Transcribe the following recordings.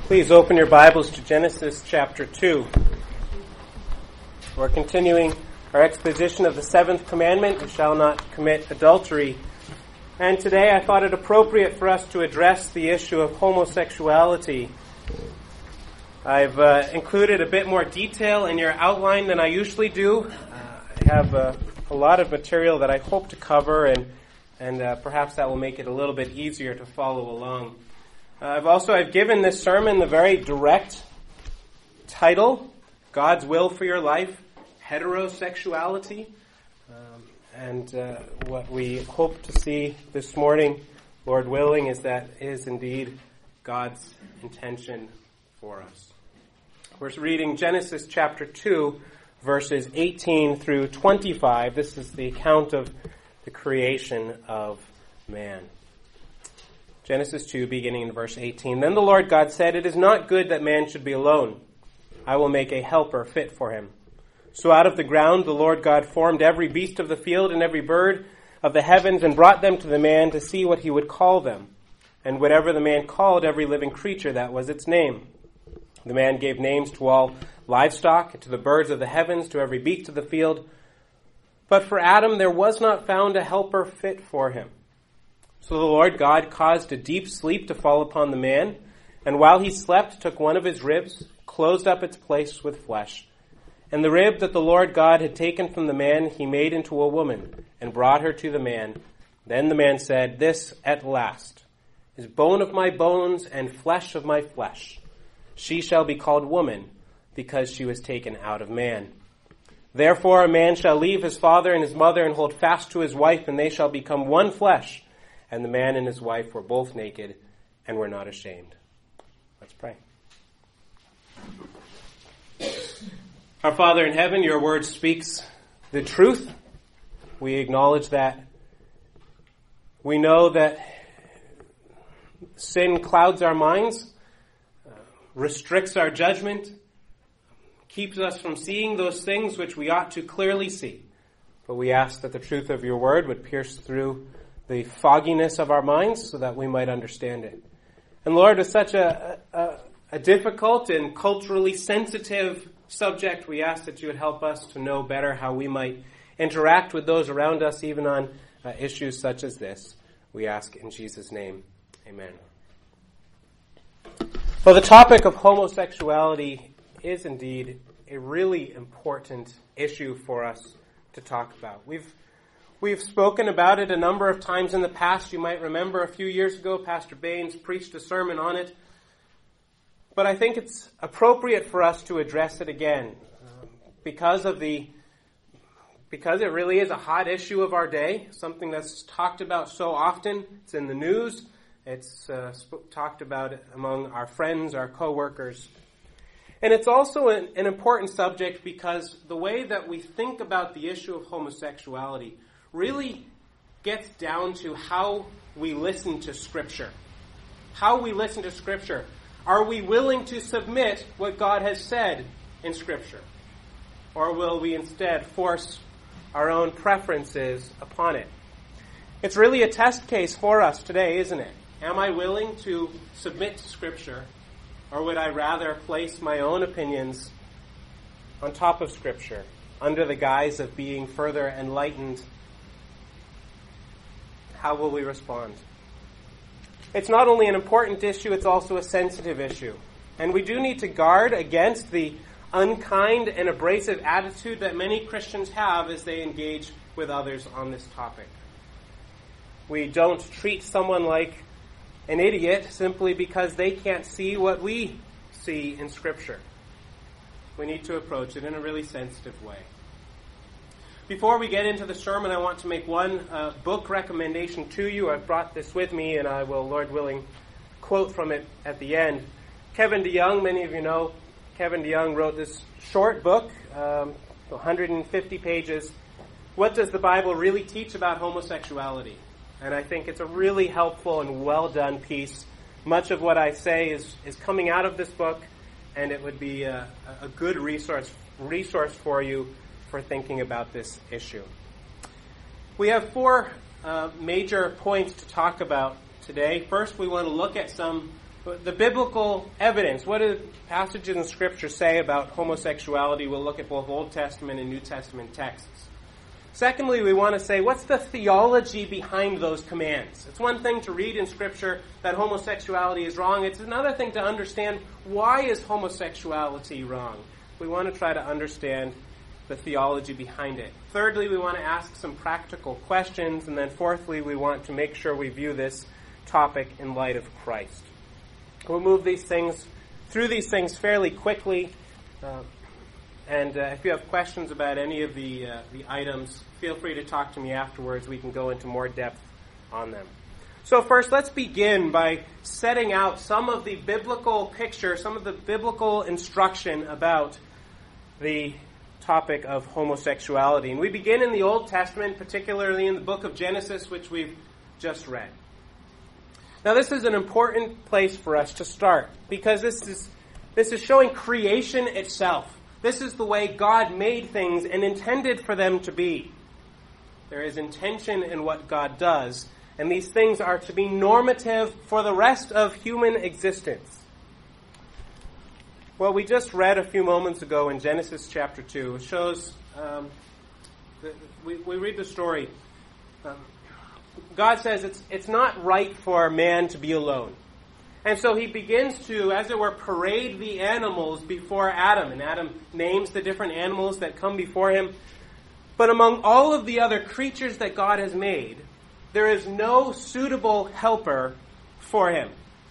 Please open your Bibles to Genesis chapter 2. We're continuing our exposition of the seventh commandment, you shall not commit adultery. And today I thought it appropriate for us to address the issue of homosexuality. I've included a bit more detail in your outline than I usually do. I have a lot of material that I hope to cover, and perhaps that will make it a little bit easier to follow along. I've given this sermon the very direct title, God's Will for Your Life, Heterosexuality. What we hope to see this morning, Lord willing, is that is indeed God's intention for us. We're reading Genesis chapter 2, verses 18 through 25. This is the account of the creation of man. Genesis 2, beginning in verse 18. Then the Lord God said, "It is not good that man should be alone. I will make a helper fit for him." So out of the ground the Lord God formed every beast of the field and every bird of the heavens and brought them to the man to see what he would call them. And whatever the man called every living creature, that was its name. The man gave names to all livestock, to the birds of the heavens, to every beast of the field. But for Adam there was not found a helper fit for him. So the Lord God caused a deep sleep to fall upon the man, and while he slept took one of his ribs, closed up its place with flesh. And the rib that the Lord God had taken from the man he made into a woman, and brought her to the man. Then the man said, "This at last is bone of my bones and flesh of my flesh. She shall be called woman, because she was taken out of man. Therefore a man shall leave his father and his mother and hold fast to his wife, and they shall become one flesh. And the man and his wife were both naked and were not ashamed." Let's pray. Our Father in heaven, your word speaks the truth. We acknowledge that. We know that sin clouds our minds, restricts our judgment, keeps us from seeing those things which we ought to clearly see. But we ask that the truth of your word would pierce through the fogginess of our minds so that we might understand it. And Lord, with such a difficult and culturally sensitive subject, we ask that you would help us to know better how we might interact with those around us, even on issues such as this. We ask in Jesus' name, amen. Well, the topic of homosexuality is indeed a really important issue for us to talk about. We've spoken about it a number of times in the past. You might remember a few years ago, Pastor Baines preached a sermon on it. But I think it's appropriate for us to address it again because it really is a hot issue of our day, something that's talked about so often. It's in the news. It's talked about among our friends, our co-workers. And it's also an important subject because the way that we think about the issue of homosexuality really gets down to how we listen to Scripture. How we listen to Scripture. Are we willing to submit what God has said in Scripture? Or will we instead force our own preferences upon it? It's really a test case for us today, isn't it? Am I willing to submit to Scripture? Or would I rather place my own opinions on top of Scripture, under the guise of being further enlightened? How will we respond? It's not only an important issue, it's also a sensitive issue. And we do need to guard against the unkind and abrasive attitude that many Christians have as they engage with others on this topic. We don't treat someone like an idiot simply because they can't see what we see in Scripture. We need to approach it in a really sensitive way. Before we get into the sermon, I want to make one book recommendation to you. I've brought this with me, and I will, Lord willing, quote from it at the end. Kevin DeYoung, many of you know, Kevin DeYoung wrote this short book, 150 pages. What does the Bible really teach about homosexuality? And I think it's a really helpful and well-done piece. Much of what I say is coming out of this book, and it would be a good resource for you for thinking about this issue. We have four major points to talk about today. First, we want to look at some the biblical evidence. What do passages in Scripture say about homosexuality? We'll look at both Old Testament and New Testament texts. Secondly, we want to say, what's the theology behind those commands? It's one thing to read in Scripture that homosexuality is wrong. It's another thing to understand, why is homosexuality wrong? We want to try to understand the theology behind it. Thirdly, we want to ask some practical questions. And then fourthly, we want to make sure we view this topic in light of Christ. We'll move through these things fairly quickly. And if you have questions about any of the items, feel free to talk to me afterwards. We can go into more depth on them. So first, let's begin by setting out some of the biblical picture, some of the biblical instruction about the topic of homosexuality. And we begin in the Old Testament, particularly in the book of Genesis, which we've just read. Now, this is an important place for us to start, because this is showing creation itself. This is the way God made things and intended for them to be. There is intention in what God does, and these things are to be normative for the rest of human existence. Well, we just read a few moments ago in Genesis chapter 2. It shows, we read the story. God says it's not right for man to be alone. And so he begins to, as it were, parade the animals before Adam. And Adam names the different animals that come before him. But among all of the other creatures that God has made, there is no suitable helper for him.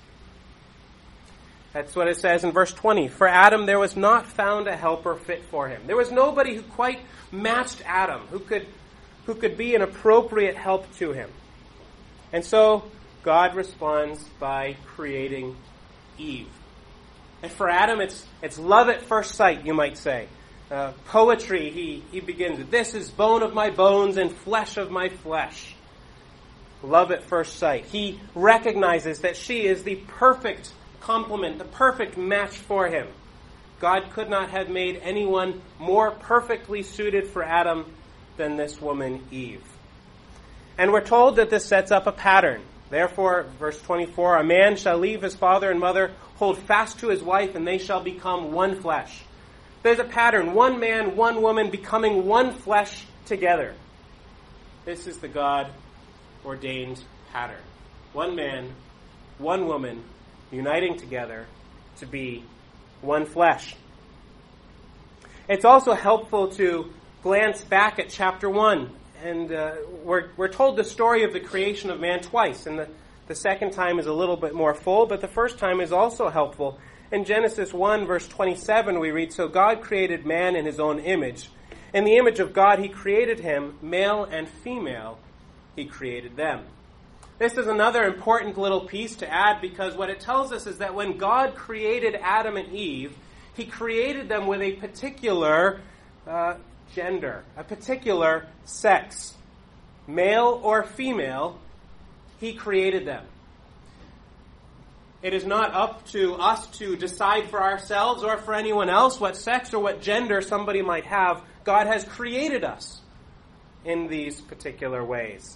That's what it says in verse 20. For Adam there was not found a helper fit for him. There was nobody who quite matched Adam, who could be an appropriate help to him. And so God responds by creating Eve. And for Adam, it's love at first sight, you might say. Poetry, he begins, this is bone of my bones and flesh of my flesh. Love at first sight. He recognizes that she is the perfect complement, the perfect match for him. God could not have made anyone more perfectly suited for Adam than this woman, Eve. And we're told that this sets up a pattern. Therefore, verse 24, a man shall leave his father and mother, hold fast to his wife, and they shall become one flesh. There's a pattern. One man, one woman becoming one flesh together. This is the God-ordained pattern. One man, one woman, uniting together to be one flesh. It's also helpful to glance back at chapter 1. And we're told the story of the creation of man twice. And the second time is a little bit more full, but the first time is also helpful. In Genesis 1, verse 27, we read, so God created man in his own image. In the image of God, he created him, male and female, he created them. This is another important little piece to add, because what it tells us is that when God created Adam and Eve, he created them with a particular gender, a particular sex. Male or female, he created them. It is not up to us to decide for ourselves or for anyone else what sex or what gender somebody might have. God has created us in these particular ways.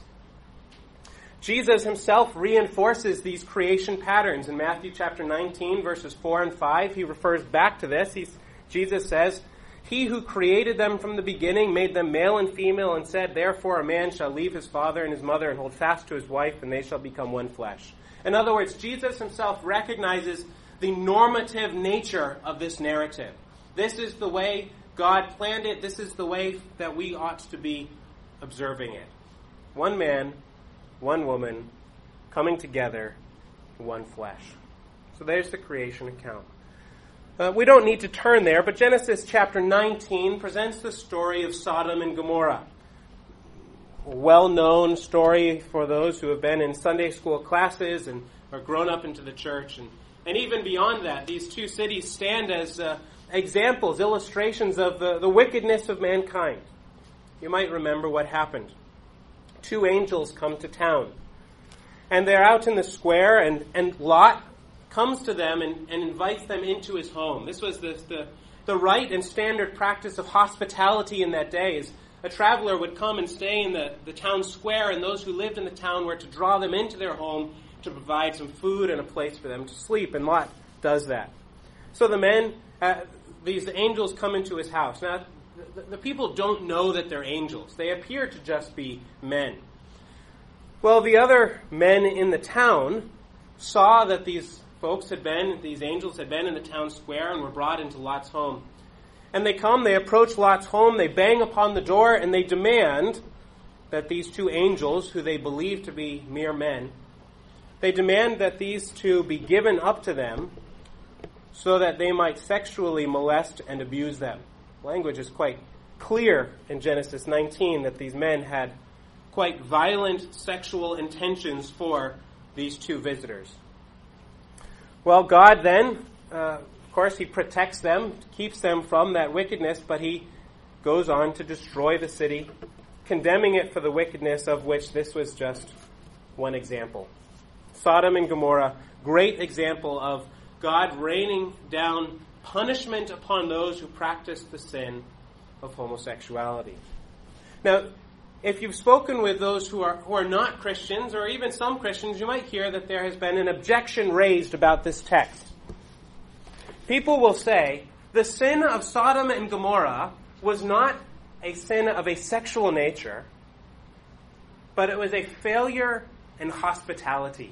Jesus himself reinforces these creation patterns. In Matthew chapter 19, verses 4 and 5, he refers back to this. Jesus says, he who created them from the beginning made them male and female and said, therefore a man shall leave his father and his mother and hold fast to his wife, and they shall become one flesh. In other words, Jesus himself recognizes the normative nature of this narrative. This is the way God planned it. This is the way that we ought to be observing it. One man, one woman, coming together, one flesh. So there's the creation account. We don't need to turn there, but Genesis chapter 19 presents the story of Sodom and Gomorrah. A well-known story for those who have been in Sunday school classes and are grown up into the church. And even beyond that, these two cities stand as examples, illustrations of the wickedness of mankind. You might remember what happened. Two angels come to town. And they're out in the square, and Lot comes to them and invites them into his home. This was the right and standard practice of hospitality in that day. Is a traveler would come and stay in the town square, and those who lived in the town were to draw them into their home to provide some food and a place for them to sleep, and Lot does that. So the men, these angels come into his house. Now, the people don't know that they're angels. They appear to just be men. Well, the other men in the town saw that these angels had been in the town square and were brought into Lot's home. And they approach Lot's home, they bang upon the door, and they demand that these two angels, who they believe to be mere men, they demand that these two be given up to them so that they might sexually molest and abuse them. Language is quite clear in Genesis 19 that these men had quite violent sexual intentions for these two visitors. Well, God then, of course, he protects them, keeps them from that wickedness, but he goes on to destroy the city, condemning it for the wickedness of which this was just one example. Sodom and Gomorrah, great example of God raining down punishment upon those who practice the sin of homosexuality. Now, if you've spoken with those who are not Christians, or even some Christians, you might hear that there has been an objection raised about this text. People will say, the sin of Sodom and Gomorrah was not a sin of a sexual nature, but it was a failure in hospitality.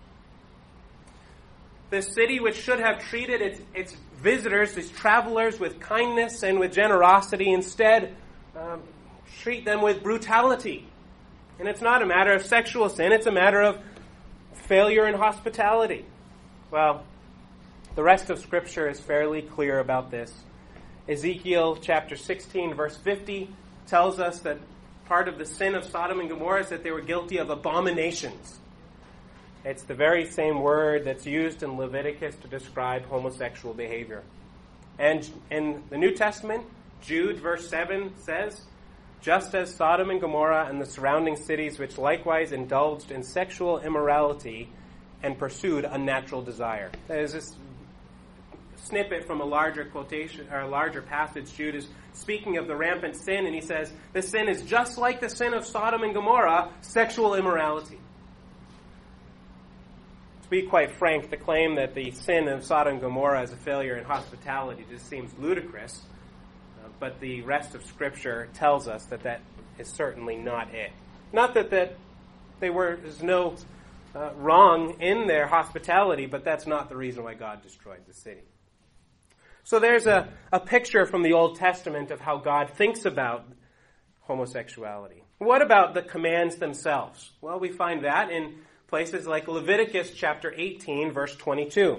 The city, which should have treated its visitors, its travelers, with kindness and with generosity, instead treat them with brutality. And it's not a matter of sexual sin, it's a matter of failure in hospitality. Well, the rest of Scripture is fairly clear about this. Ezekiel chapter 16, verse 50 tells us that part of the sin of Sodom and Gomorrah is that they were guilty of abominations. It's the very same word that's used in Leviticus to describe homosexual behavior. And in the New Testament, Jude verse 7 says, just as Sodom and Gomorrah and the surrounding cities which likewise indulged in sexual immorality and pursued unnatural desire. That is this snippet from a larger quotation, or a larger passage. Jude is speaking of the rampant sin, and he says, the sin is just like the sin of Sodom and Gomorrah, sexual immorality. To be quite frank, the claim that the sin of Sodom and Gomorrah is a failure in hospitality just seems ludicrous, but the rest of Scripture tells us that that is certainly not it. Not that there's no wrong in their hospitality, but that's not the reason why God destroyed the city. So there's a picture from the Old Testament of how God thinks about homosexuality. What about the commands themselves? Well, we find that in places like Leviticus chapter 18, verse 22.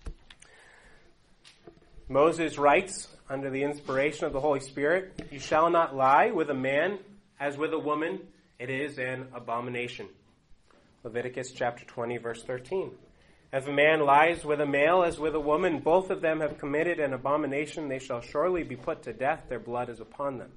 Moses writes, under the inspiration of the Holy Spirit, you shall not lie with a man as with a woman. It is an abomination. Leviticus chapter 20, verse 13. If a man lies with a male as with a woman, both of them have committed an abomination. They shall surely be put to death. Their blood is upon them.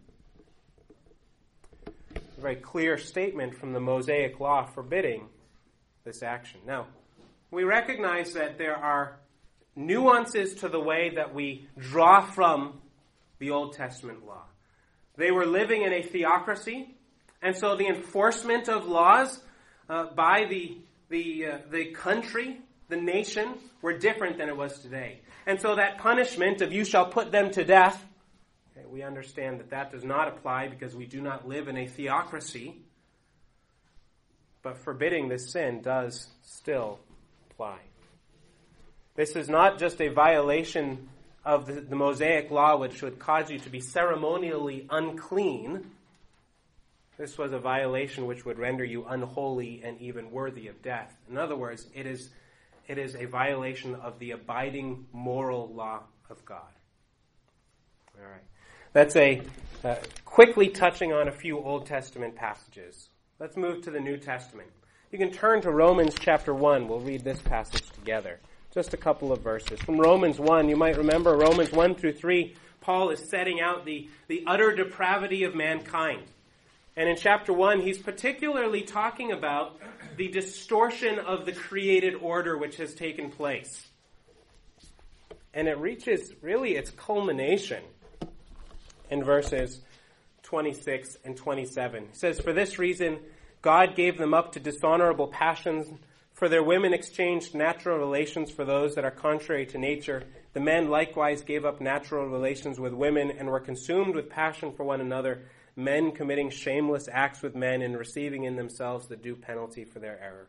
A very clear statement from the Mosaic law forbidding this action. Now, we recognize that there are nuances to the way that we draw from the Old Testament law. They were living in a theocracy, and so the enforcement of laws by the country, the nation, were different than it was today. And so that punishment of you shall put them to death, okay, we understand that does not apply because we do not live in a theocracy, but forbidding this sin does still apply. This is not just a violation of the Mosaic law, which would cause you to be ceremonially unclean. This was a violation which would render you unholy and even worthy of death. In other words, it is a violation of the abiding moral law of God. All right. That's quickly touching on a few Old Testament passages. Let's move to the New Testament. You can turn to Romans chapter 1. We'll read this passage together. Just a couple of verses. From Romans 1, you might remember Romans 1 through 3, Paul is setting out the utter depravity of mankind. And in chapter 1, he's particularly talking about the distortion of the created order which has taken place. And it reaches really its culmination in verses 26 and 27. It says, for this reason, God gave them up to dishonorable passions. For their women exchanged natural relations for those that are contrary to nature. The men likewise gave up natural relations with women and were consumed with passion for one another, men committing shameless acts with men and receiving in themselves the due penalty for their error.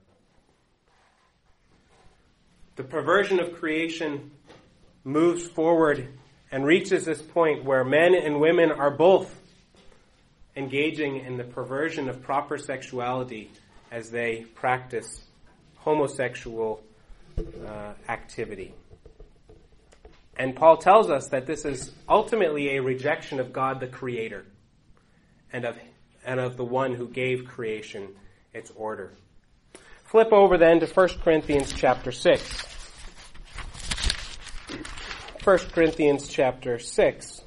The perversion of creation moves forward and reaches this point where men and women are both engaging in the perversion of proper sexuality as they practice homosexual activity. And Paul tells us that this is ultimately a rejection of God the Creator and of the one who gave creation its order. Flip over then to 1 Corinthians chapter 6. 1 Corinthians chapter 6.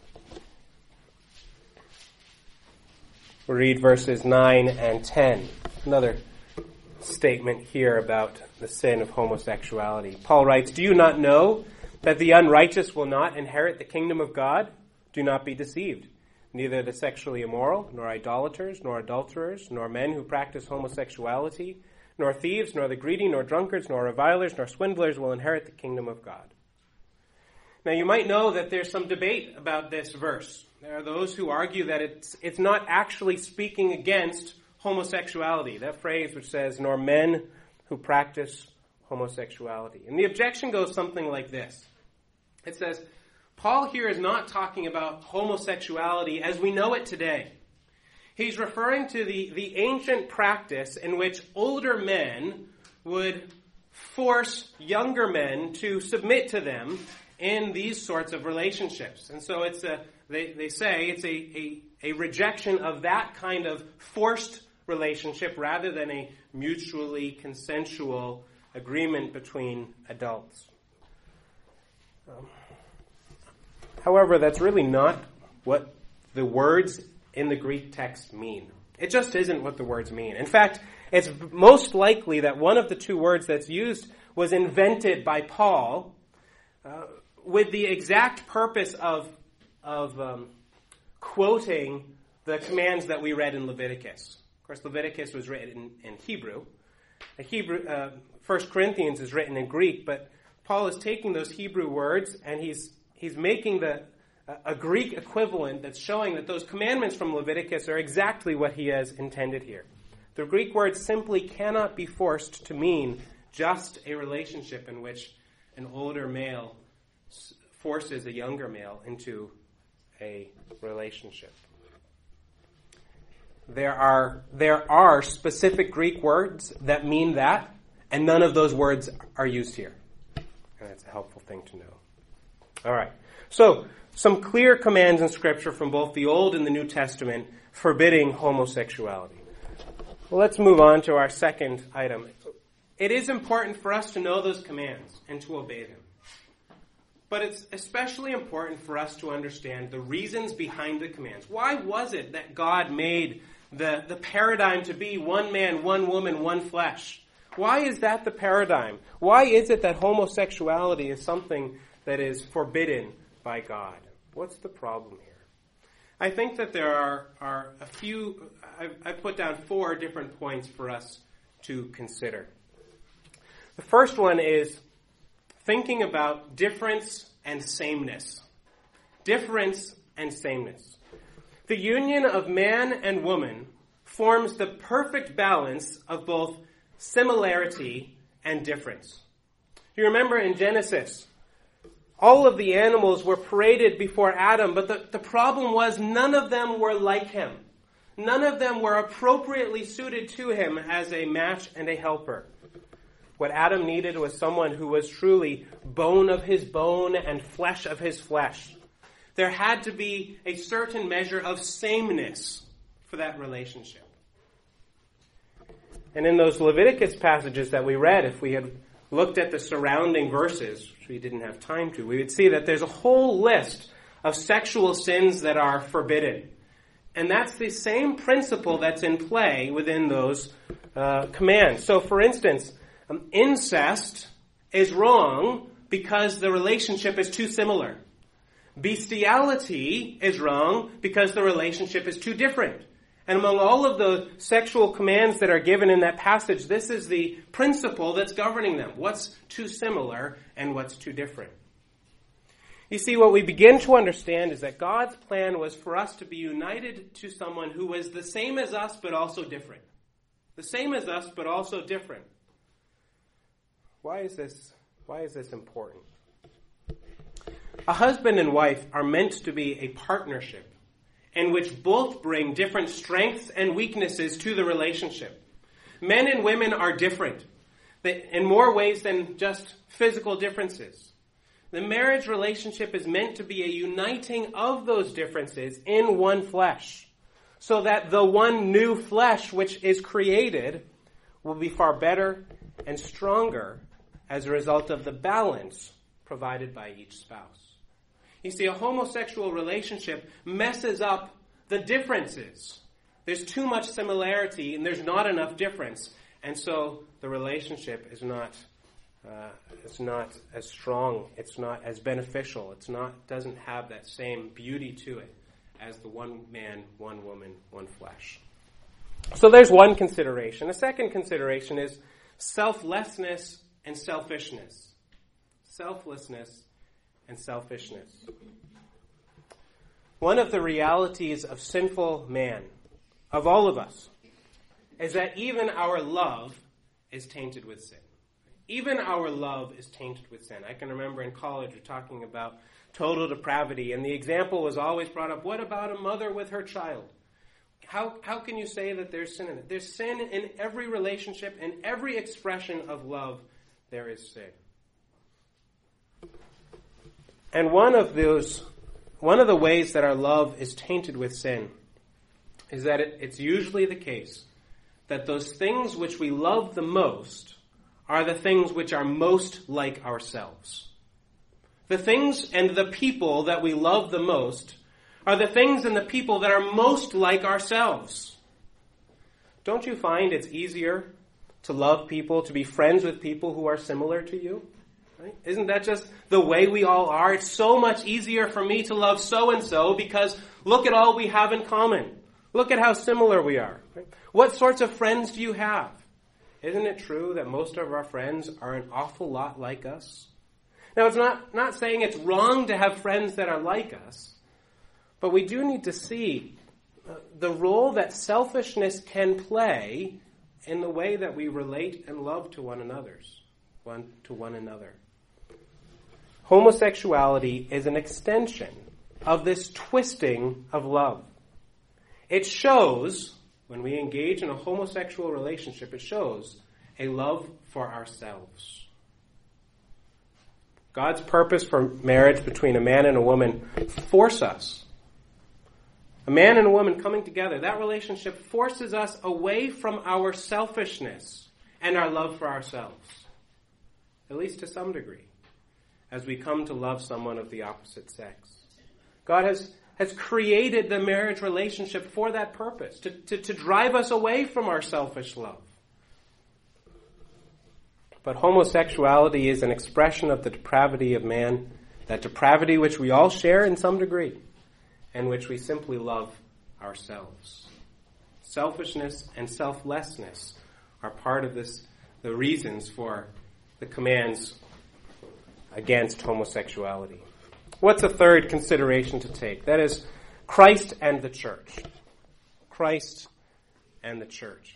We'll read verses 9 and 10. Another statement here about the sin of homosexuality. Paul writes, "Do you not know that the unrighteous will not inherit the kingdom of God? Do not be deceived. Neither the sexually immoral, nor idolaters, nor adulterers, nor men who practice homosexuality, nor thieves, nor the greedy, nor drunkards, nor revilers, nor swindlers will inherit the kingdom of God." Now you might know that there's some debate about this verse. There are those who argue that it's not actually speaking against homosexuality, that phrase which says, "nor men who practice homosexuality." And the objection goes something like this. It says, Paul here is not talking about homosexuality as we know it today. He's referring to the ancient practice in which older men would force younger men to submit to them in these sorts of relationships. And so they say it's a rejection of that kind of forced relationship rather than a mutually consensual agreement between adults. However, that's really not what the words in the Greek text mean. It just isn't what the words mean. In fact, it's most likely that one of the two words that's used was invented by Paul with the exact purpose of quoting the commands that we read in Leviticus. Of course, Leviticus was written in Hebrew. 1 Corinthians is written in Greek, but Paul is taking those Hebrew words and he's making a Greek equivalent that's showing that those commandments from Leviticus are exactly what he has intended here. The Greek word simply cannot be forced to mean just a relationship in which an older male forces a younger male into a relationship. There are specific Greek words that mean that, and none of those words are used here. And that's a helpful thing to know. All right. So, some clear commands in Scripture from both the Old and the New Testament forbidding homosexuality. Well, let's move on to our second item. It is important for us to know those commands and to obey them. But it's especially important for us to understand the reasons behind the commands. Why was it that God made the paradigm to be one man, one woman, one flesh? Why is that the paradigm? Why is it that homosexuality is something that is forbidden by God? What's the problem here? I think that there are a few, I've put down 4 different points for us to consider. The first one is thinking about difference and sameness. Difference and sameness. The union of man and woman forms the perfect balance of both similarity and difference. You remember in Genesis, all of the animals were paraded before Adam, but the problem was none of them were like him. None of them were appropriately suited to him as a match and a helper. What Adam needed was someone who was truly bone of his bone and flesh of his flesh. There had to be a certain measure of sameness for that relationship. And in those Leviticus passages that we read, if we had looked at the surrounding verses, which we didn't have time to, we would see that there's a whole list of sexual sins that are forbidden. And that's the same principle that's in play within those commands. So, for instance, incest is wrong because the relationship is too similar. Bestiality is wrong because the relationship is too different. And among all of the sexual commands that are given in that passage, this is the principle that's governing them. What's too similar and what's too different? You see, what we begin to understand is that God's plan was for us to be united to someone who was the same as us but also different. The same as us but also different. Why is this important? A husband and wife are meant to be a partnership in which both bring different strengths and weaknesses to the relationship. Men and women are different in more ways than just physical differences. The marriage relationship is meant to be a uniting of those differences in one flesh, so that the one new flesh which is created will be far better and stronger as a result of the balance provided by each spouse. You see, a homosexual relationship messes up the differences. There's too much similarity and there's not enough difference. And so the relationship is not as strong, it's not as beneficial, doesn't have that same beauty to it as the one man, one woman, one flesh. So there's one consideration. A second consideration is selflessness and selfishness. Selflessness and selfishness. One of the realities of sinful man, of all of us, is that even our love is tainted with sin. Even our love is tainted with sin. I can remember in college we're talking about total depravity, and the example was always brought up, what about a mother with her child? How can you say that there's sin in it? There's sin in every relationship, in every expression of love, there is sin. And one of the ways that our love is tainted with sin is that it's usually the case that those things which we love the most are the things which are most like ourselves. The things and the people that we love the most are the things and the people that are most like ourselves. Don't you find it's easier to love people, to be friends with people who are similar to you? Right? Isn't that just the way we all are? It's so much easier for me to love so-and-so because look at all we have in common. Look at how similar we are. Right? What sorts of friends do you have? Isn't it true that most of our friends are an awful lot like us? Now, it's not saying it's wrong to have friends that are like us, but we do need to see the role that selfishness can play in the way that we relate and love to one another. Homosexuality is an extension of this twisting of love. It shows, when we engage in a homosexual relationship, it shows a love for ourselves. God's purpose for marriage between a man and a woman force us. A man and a woman coming together, that relationship forces us away from our selfishness and our love for ourselves, at least to some degree, as we come to love someone of the opposite sex. God has created the marriage relationship for that purpose, to drive us away from our selfish love. But homosexuality is an expression of the depravity of man, that depravity which we all share in some degree, and which we simply love ourselves. Selfishness and selflessness are part of the reasons for the commands against homosexuality. What's a third consideration to take? That is Christ and the church. Christ and the church.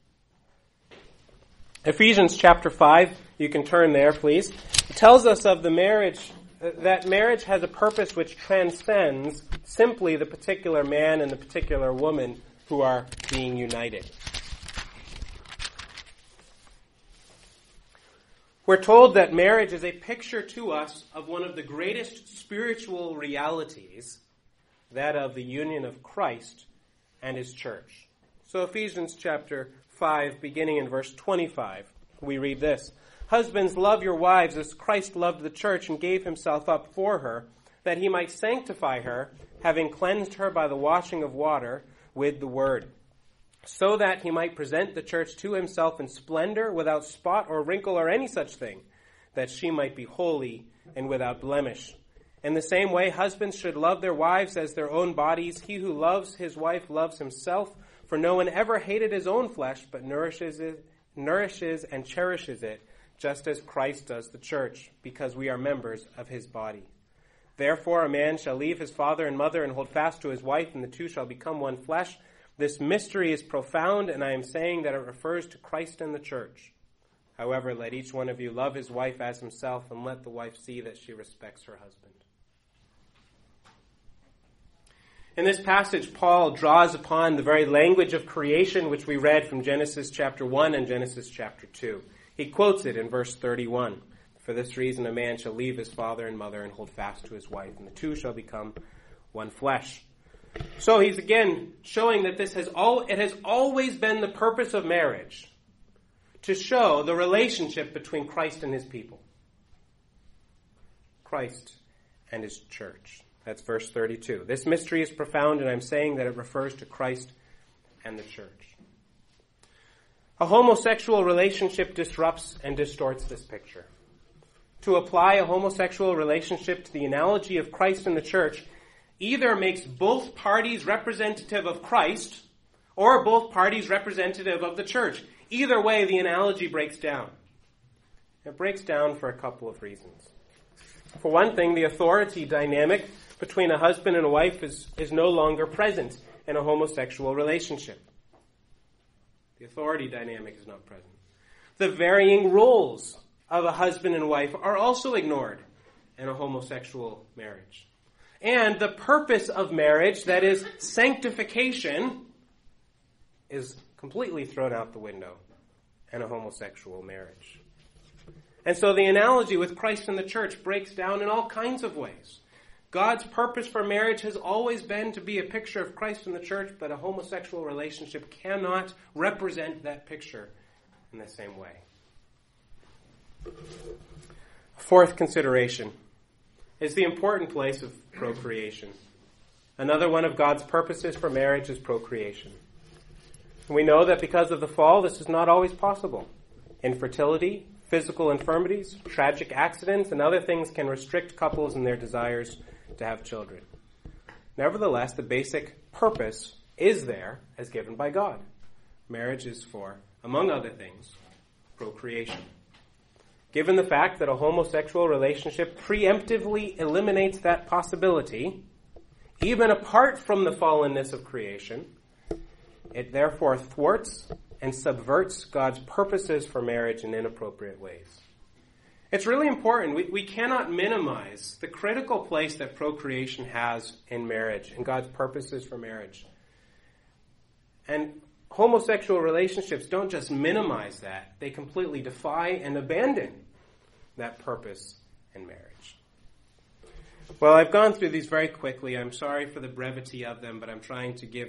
Ephesians chapter 5, you can turn there, please. It tells us of the marriage, that marriage has a purpose which transcends simply the particular man and the particular woman who are being united. We're told that marriage is a picture to us of one of the greatest spiritual realities, that of the union of Christ and his church. So Ephesians chapter 5, beginning in verse 25, we read this. Husbands, love your wives as Christ loved the church and gave himself up for her, that he might sanctify her, having cleansed her by the washing of water with the word, so that he might present the church to himself in splendor, without spot or wrinkle or any such thing, that she might be holy and without blemish. In the same way, husbands should love their wives as their own bodies. He who loves his wife loves himself, For no one ever hated his own flesh, but nourishes and cherishes it, just as Christ does the church, because we are members of his body. Therefore a man shall leave his father and mother and hold fast to his wife, and the two shall become one flesh. This mystery is profound, and I am saying that it refers to Christ and the church. However, let each one of you love his wife as himself, and let the wife see that she respects her husband. In this passage, Paul draws upon the very language of creation, which we read from Genesis chapter 1 and Genesis chapter 2. He quotes it in verse 31. For this reason, a man shall leave his father and mother and hold fast to his wife, and the two shall become one flesh. So he's again showing that it has always been the purpose of marriage to show the relationship between Christ and his people. Christ and his church. That's verse 32. This mystery is profound, and I'm saying that it refers to Christ and the church. A homosexual relationship disrupts and distorts this picture. To apply a homosexual relationship to the analogy of Christ and the church either makes both parties representative of Christ or both parties representative of the church. Either way, the analogy breaks down. It breaks down for a couple of reasons. For one thing, the authority dynamic between a husband and a wife is no longer present in a homosexual relationship. The authority dynamic is not present. The varying roles of a husband and wife are also ignored in a homosexual marriage. And the purpose of marriage, that is sanctification, is completely thrown out the window in a homosexual marriage. And so the analogy with Christ and the church breaks down in all kinds of ways. God's purpose for marriage has always been to be a picture of Christ and the church, but a homosexual relationship cannot represent that picture in the same way. Fourth consideration is the important place of procreation. Another one of God's purposes for marriage is procreation. We know that because of the fall, this is not always possible. Infertility, physical infirmities, tragic accidents, and other things can restrict couples in their desires to have children. Nevertheless, the basic purpose is there as given by God. Marriage is for, among other things, procreation. Given the fact that a homosexual relationship preemptively eliminates that possibility, even apart from the fallenness of creation, it therefore thwarts and subverts God's purposes for marriage in inappropriate ways. It's really important. We cannot minimize the critical place that procreation has in marriage and God's purposes for marriage. And homosexual relationships don't just minimize that. They completely defy and abandon that purpose in marriage. Well, I've gone through these very quickly. I'm sorry for the brevity of them, but I'm trying to give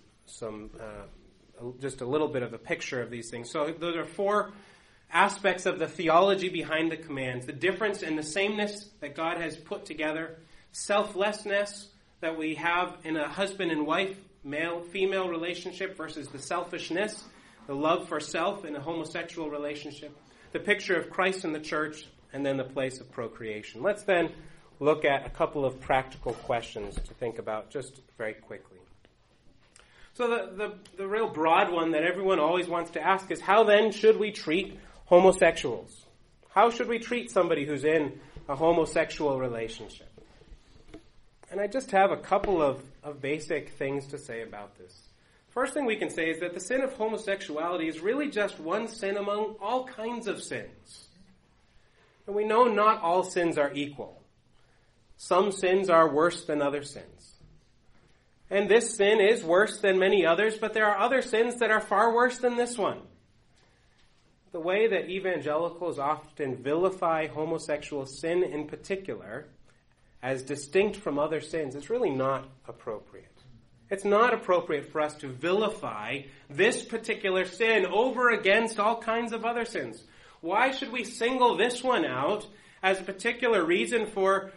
just a little bit of a picture of these things. So those are four aspects of the theology behind the commands. The difference and the sameness that God has put together. Selflessness that we have in a husband and wife, male-female relationship versus the selfishness, the love for self in a homosexual relationship. The picture of Christ and the church, and then the place of procreation. Let's then look at a couple of practical questions to think about just very quickly. So the real broad one that everyone always wants to ask is, how then should we treat homosexuals? How should we treat somebody who's in a homosexual relationship? And I just have a couple of basic things to say about this. First thing we can say is that the sin of homosexuality is really just one sin among all kinds of sins. And we know not all sins are equal. Some sins are worse than other sins. And this sin is worse than many others, but there are other sins that are far worse than this one. The way that evangelicals often vilify homosexual sin in particular as distinct from other sins is really not appropriate. It's not appropriate for us to vilify this particular sin over against all kinds of other sins. Why should we single this one out as a particular reason for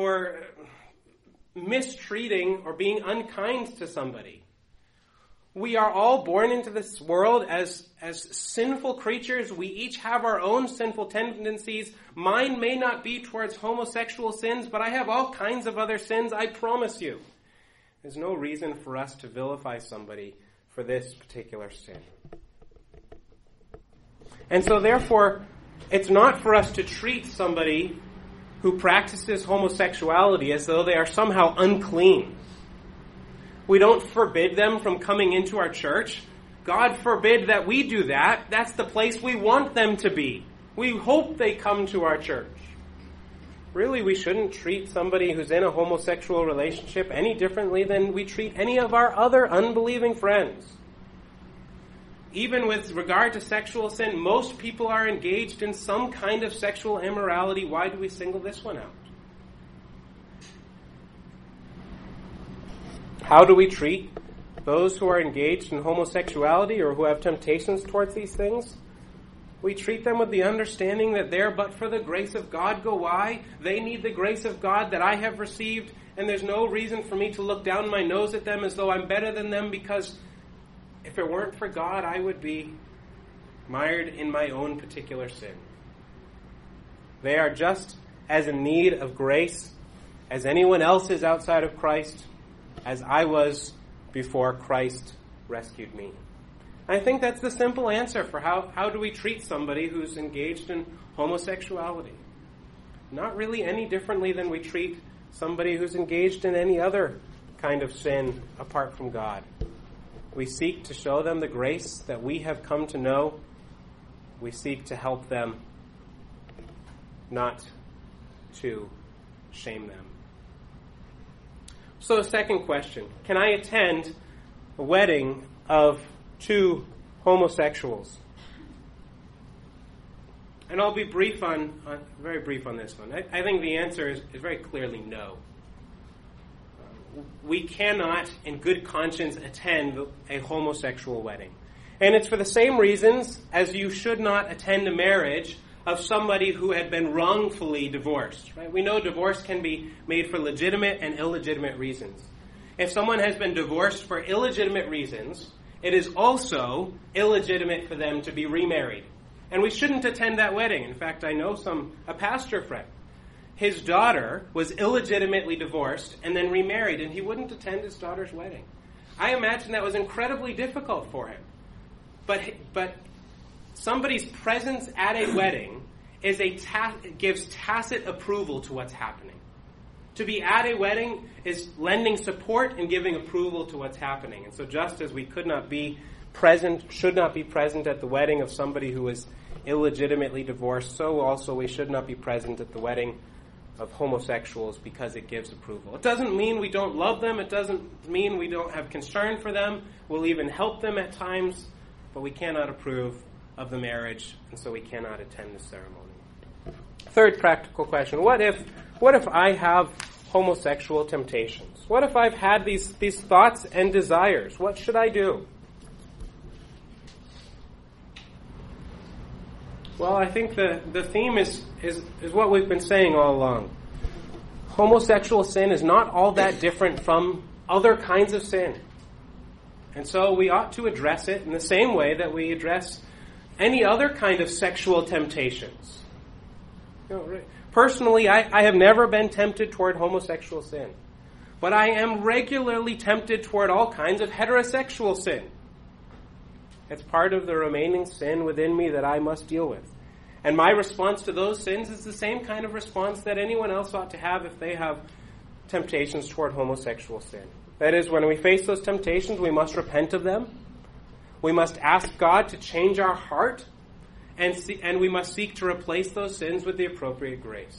mistreating or being unkind to somebody? We are all born into this world as sinful creatures. We each have our own sinful tendencies. Mine may not be towards homosexual sins, but I have all kinds of other sins, I promise you. There's no reason for us to vilify somebody for this particular sin. And so therefore, it's not for us to treat somebody who practices homosexuality as though they are somehow unclean. We don't forbid them from coming into our church. God forbid that we do that. That's the place we want them to be. We hope they come to our church. Really, we shouldn't treat somebody who's in a homosexual relationship any differently than we treat any of our other unbelieving friends. Even with regard to sexual sin, most people are engaged in some kind of sexual immorality. Why do we single this one out? How do we treat those who are engaged in homosexuality or who have temptations towards these things? We treat them with the understanding that they're but for the grace of God go I. They need the grace of God that I have received, and there's no reason for me to look down my nose at them as though I'm better than them, because if it weren't for God, I would be mired in my own particular sin. They are just as in need of grace as anyone else is outside of Christ, as I was before Christ rescued me. I think that's the simple answer for how do we treat somebody who's engaged in homosexuality. Not really any differently than we treat somebody who's engaged in any other kind of sin apart from God. We seek to show them the grace that we have come to know. We seek to help them, not to shame them. So, second question. Can I attend a wedding of two homosexuals? And I'll be very brief on this one. I think the answer is very clearly no. We cannot, in good conscience, attend a homosexual wedding. And it's for the same reasons as you should not attend a marriage of somebody who had been wrongfully divorced. Right? We know divorce can be made for legitimate and illegitimate reasons. If someone has been divorced for illegitimate reasons, it is also illegitimate for them to be remarried. And we shouldn't attend that wedding. In fact, I know a pastor friend. His daughter was illegitimately divorced and then remarried, and he wouldn't attend his daughter's wedding. I imagine that was incredibly difficult for him. But somebody's presence at a wedding gives tacit approval to what's happening. To be at a wedding is lending support and giving approval to what's happening. And so just as we should not be present at the wedding of somebody who is illegitimately divorced, so also we should not be present at the wedding of homosexuals because it gives approval. It doesn't mean we don't love them. It doesn't mean we don't have concern for them. We'll even help them at times, but we cannot approve of the marriage, and so we cannot attend the ceremony. Third practical question. What if I have homosexual temptations? What if I've had these thoughts and desires? What should I do? Well, I think the theme is what we've been saying all along. Homosexual sin is not all that different from other kinds of sin. And so we ought to address it in the same way that we address any other kind of sexual temptations. Personally, I have never been tempted toward homosexual sin. But I am regularly tempted toward all kinds of heterosexual sin. It's part of the remaining sin within me that I must deal with. And my response to those sins is the same kind of response that anyone else ought to have if they have temptations toward homosexual sin. That is, when we face those temptations, we must repent of them. We must ask God to change our heart, and we must seek to replace those sins with the appropriate grace.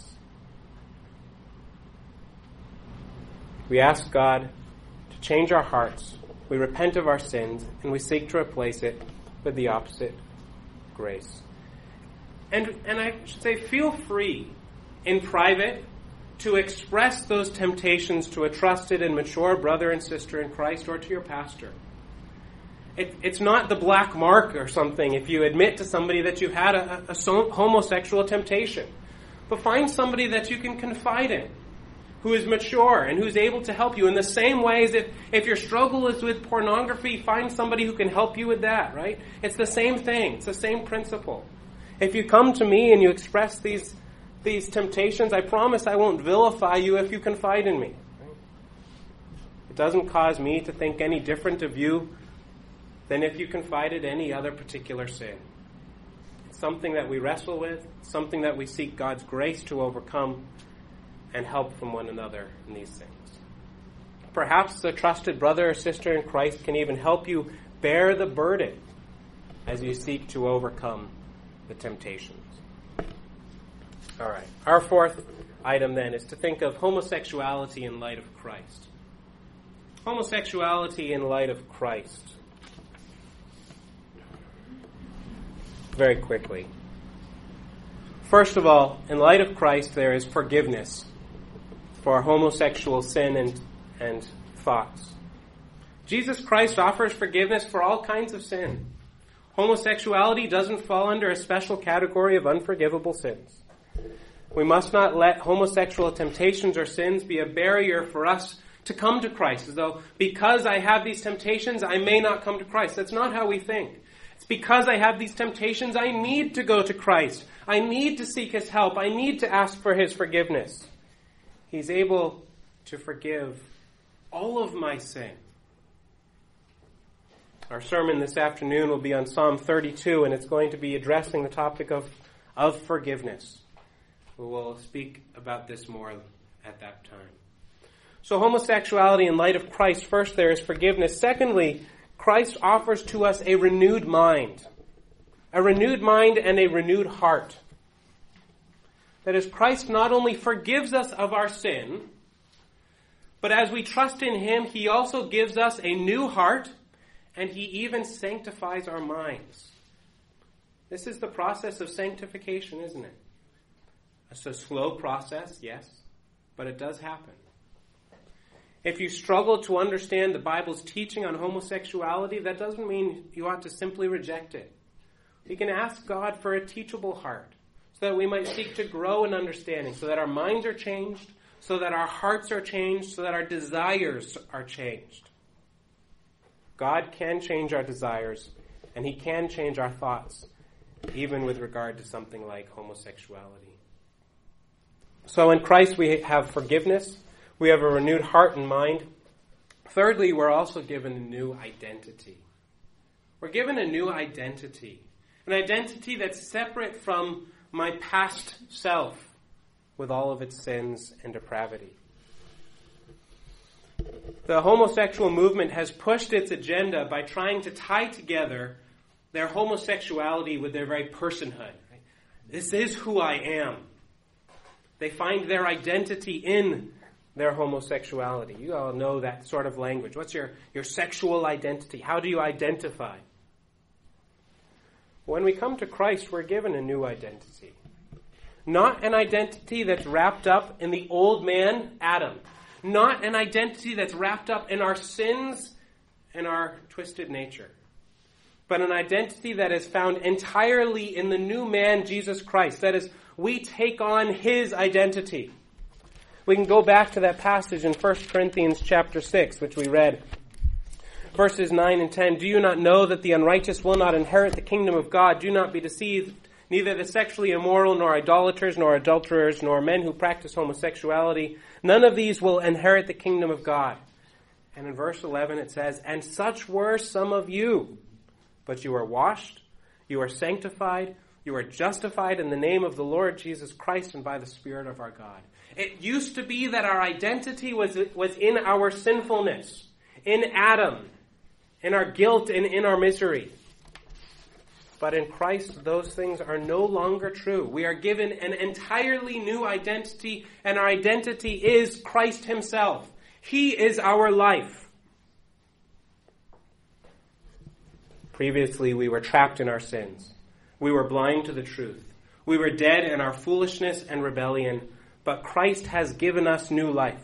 We ask God to change our hearts. We repent of our sins, and we seek to replace it with the opposite grace. And I should say, feel free in private to express those temptations to a trusted and mature brother and sister in Christ or to your pastor. It's not the black mark or something if you admit to somebody that you've had a homosexual temptation. But find somebody that you can confide in, who is mature and who's able to help you in the same way as if your struggle is with pornography, find somebody who can help you with that, right? It's the same thing. It's the same principle. If you come to me and you express these temptations, I promise I won't vilify you if you confide in me. It doesn't cause me to think any different of you than if you confided any other particular sin. It's something that we wrestle with, something that we seek God's grace to overcome and help from one another in these things. Perhaps a trusted brother or sister in Christ can even help you bear the burden as you seek to overcome the temptations. All right. Our fourth item then is to think of homosexuality in light of Christ. Homosexuality in light of Christ. Very quickly. First of all, in light of Christ, there is forgiveness for homosexual sin and thoughts. Jesus Christ offers forgiveness for all kinds of sin. Homosexuality doesn't fall under a special category of unforgivable sins. We must not let homosexual temptations or sins be a barrier for us to come to Christ, as though because I have these temptations, I may not come to Christ. That's not how we think. It's because I have these temptations, I need to go to Christ. I need to seek His help. I need to ask for His forgiveness. He's able to forgive all of my sin. Our sermon this afternoon will be on Psalm 32, and it's going to be addressing the topic of forgiveness. We will speak about this more at that time. So homosexuality in light of Christ, first there is forgiveness. Secondly, Christ offers to us a renewed mind. A renewed mind and a renewed heart. That is, Christ not only forgives us of our sin, but as we trust in Him, He also gives us a new heart, and He even sanctifies our minds. This is the process of sanctification, isn't it? It's a slow process, yes, but it does happen. If you struggle to understand the Bible's teaching on homosexuality, that doesn't mean you ought to simply reject it. We can ask God for a teachable heart, so that we might seek to grow in understanding, so that our minds are changed, so that our hearts are changed, so that our desires are changed. God can change our desires, and He can change our thoughts, even with regard to something like homosexuality. So in Christ we have forgiveness, we have a renewed heart and mind. Thirdly, we're also given a new identity. We're given a new identity, an identity that's separate from my past self with all of its sins and depravity. The homosexual movement has pushed its agenda by trying to tie together their homosexuality with their very personhood. This is who I am. They find their identity in their homosexuality. You all know that sort of language. What's your sexual identity? How do you identify? When we come to Christ, we're given a new identity. Not an identity that's wrapped up in the old man, Adam. Not an identity that's wrapped up in our sins and our twisted nature. But an identity that is found entirely in the new man, Jesus Christ. That is, we take on His identity. We can go back to that passage in 1 Corinthians chapter 6, which we read. Verses 9 and 10, "Do you not know that the unrighteous will not inherit the kingdom of God? Do not be deceived. Neither the sexually immoral, nor idolaters, nor adulterers, nor men who practice homosexuality, none of these will inherit the kingdom of God." And in verse 11 it says, "And such were some of you. But you are washed, you are sanctified, you are justified in the name of the Lord Jesus Christ and by the Spirit of our God." It used to be that our identity was in our sinfulness, in Adam, in our guilt and in our misery. But in Christ, those things are no longer true. We are given an entirely new identity, and our identity is Christ Himself. He is our life. Previously, we were trapped in our sins. We were blind to the truth. We were dead in our foolishness and rebellion, but Christ has given us new life.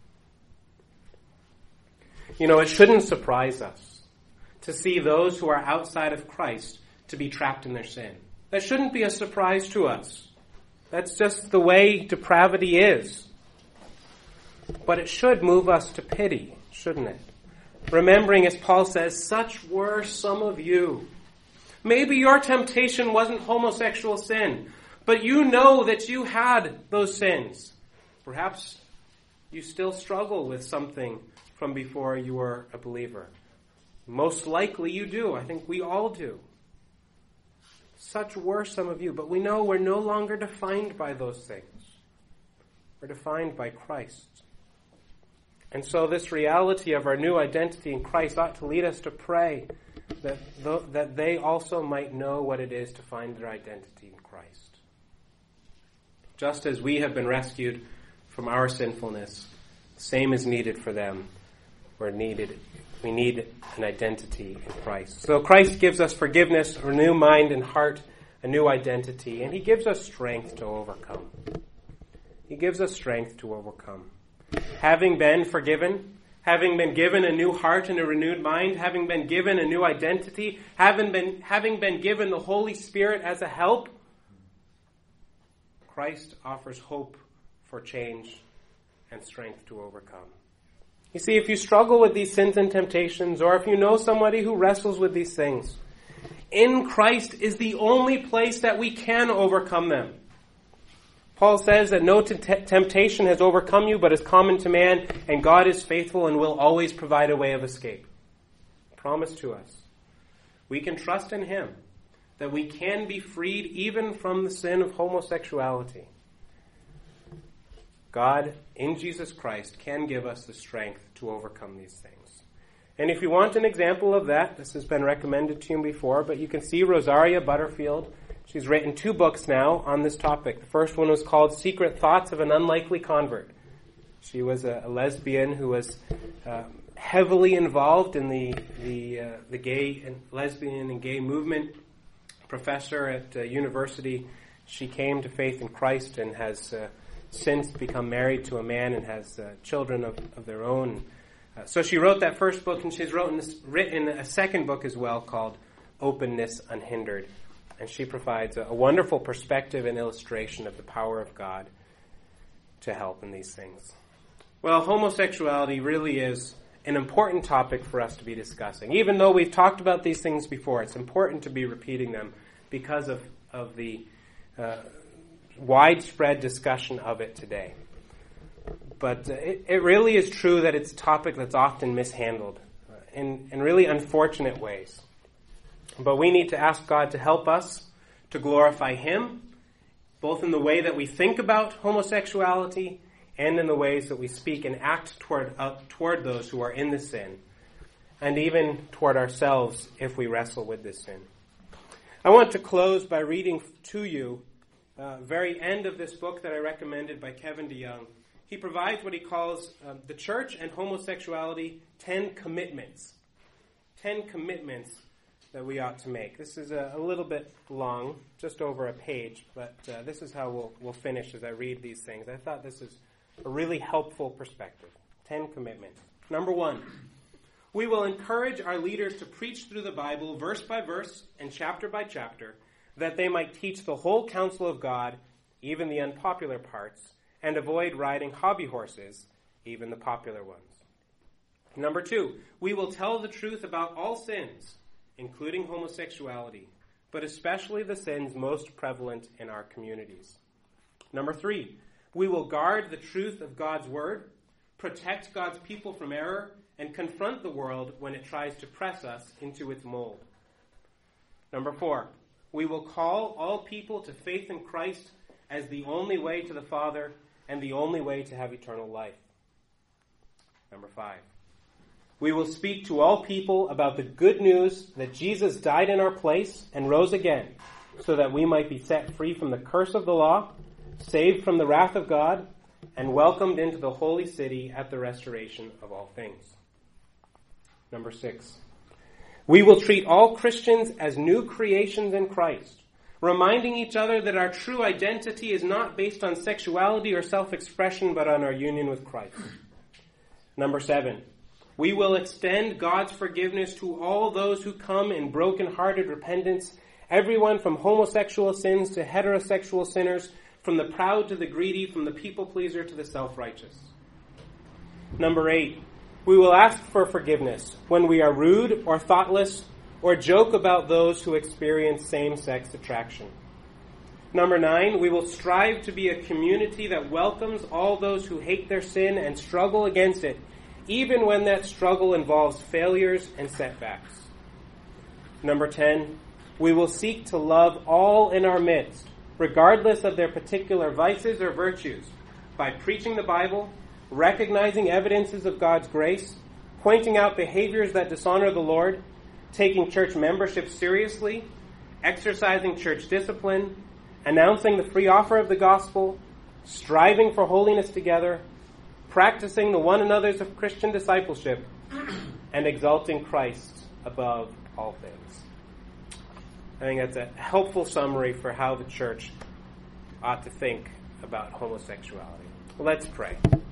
You know, it shouldn't surprise us to see those who are outside of Christ to be trapped in their sin. That shouldn't be a surprise to us. That's just the way depravity is. But it should move us to pity, shouldn't it? Remembering, as Paul says, such were some of you. Maybe your temptation wasn't homosexual sin, but you know that you had those sins. Perhaps you still struggle with something from before you were a believer. Most likely you do. I think we all do. Such were some of you. But we know we're no longer defined by those things. We're defined by Christ. And so this reality of our new identity in Christ ought to lead us to pray that they also might know what it is to find their identity in Christ. Just as we have been rescued from our sinfulness, the same is needed for them. We need an identity in Christ. So Christ gives us forgiveness, a new mind and heart, a new identity, and he gives us strength to overcome. He gives us strength to overcome. Having been forgiven, having been given a new heart and a renewed mind, having been given a new identity, having been given the Holy Spirit as a help, Christ offers hope for change and strength to overcome. You see, if you struggle with these sins and temptations, or if you know somebody who wrestles with these things, in Christ is the only place that we can overcome them. Paul says that no temptation has overcome you, but is common to man, and God is faithful and will always provide a way of escape. Promise to us. We can trust in him that we can be freed even from the sin of homosexuality. God, in Jesus Christ, can give us the strength to overcome these things. And if you want an example of that, this has been recommended to you before, but you can see Rosaria Butterfield. She's written 2 books now on this topic. The first one was called Secret Thoughts of an Unlikely Convert. She was a lesbian who was heavily involved in the gay and lesbian and gay movement. Professor at university. She came to faith in Christ and has since become married to a man and has children of their own. So she wrote that first book, and she's written a second book as well called Openness Unhindered. And she provides a wonderful perspective and illustration of the power of God to help in these things. Well, homosexuality really is an important topic for us to be discussing. Even though we've talked about these things before, it's important to be repeating them because of the widespread discussion of it today. But it really is true that it's a topic that's often mishandled in really unfortunate ways. But we need to ask God to help us to glorify him, both in the way that we think about homosexuality and in the ways that we speak and act toward those who are in the sin, and even toward ourselves if we wrestle with this sin. I want to close by reading to you the very end of this book that I recommended by Kevin DeYoung. He provides what he calls the church and homosexuality 10 commitments. 10 commitments that we ought to make. This is a little bit long, just over a page, but this is how we'll finish as I read these things. I thought this is a really helpful perspective. 10 commitments. Number 1, we will encourage our leaders to preach through the Bible verse by verse and chapter by chapter, that they might teach the whole counsel of God, even the unpopular parts, and avoid riding hobby horses, even the popular ones. Number 2, we will tell the truth about all sins, including homosexuality, but especially the sins most prevalent in our communities. Number 3, we will guard the truth of God's word, protect God's people from error, and confront the world when it tries to press us into its mold. Number 4, we will call all people to faith in Christ as the only way to the Father and the only way to have eternal life. Number 5, we will speak to all people about the good news that Jesus died in our place and rose again, so that we might be set free from the curse of the law, saved from the wrath of God, and welcomed into the holy city at the restoration of all things. Number 6, we will treat all Christians as new creations in Christ, reminding each other that our true identity is not based on sexuality or self-expression, but on our union with Christ. Number 7, we will extend God's forgiveness to all those who come in broken-hearted repentance, everyone from homosexual sins to heterosexual sinners, from the proud to the greedy, from the people-pleaser to the self-righteous. Number 8, we will ask for forgiveness when we are rude or thoughtless or joke about those who experience same-sex attraction. Number 9, we will strive to be a community that welcomes all those who hate their sin and struggle against it, even when that struggle involves failures and setbacks. Number 10, we will seek to love all in our midst, regardless of their particular vices or virtues, by preaching the Bible, recognizing evidences of God's grace, pointing out behaviors that dishonor the Lord, taking church membership seriously, exercising church discipline, announcing the free offer of the gospel, striving for holiness together, practicing the one another's of Christian discipleship, and exalting Christ above all things. I think that's a helpful summary for how the church ought to think about homosexuality. Let's pray.